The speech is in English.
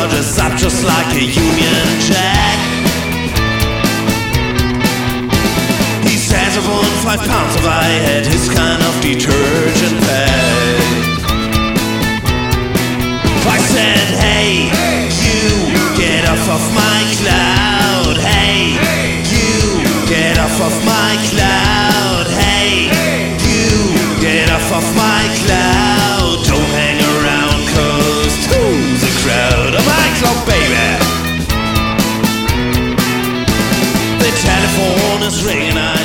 dress up just like a Union Jack. He says I want £5 if I had his kind of detergent bag. I said, hey, you get off of my cloud. Hey, you get off of my cloud. Hey, you get off of my cloud. Don't hang around, cause who's the crowd of my cloud, baby? The telephone is ringing.